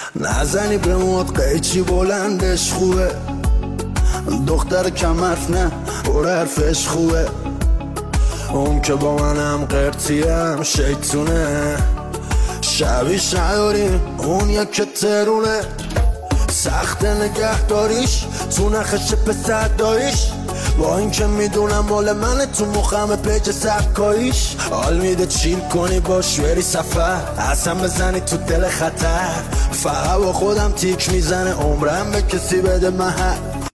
نزنی به موت قیچی بلندش خوبه، دختر کم حرف نه پر حرفش خوبه. اون که با منم قرتیم شیطونه، شبیش نداریم اون یک ترونه. سخت نگه داریش تو نخش پسر داریش، با این که میدونم مال منه تو مخم پیج سبکاییش. حال میده چیل کنی باش بری سفر، اصلا بزنی تو دل خطر. فقط با خودم تیک میزنه عمرم به کسی بده محل.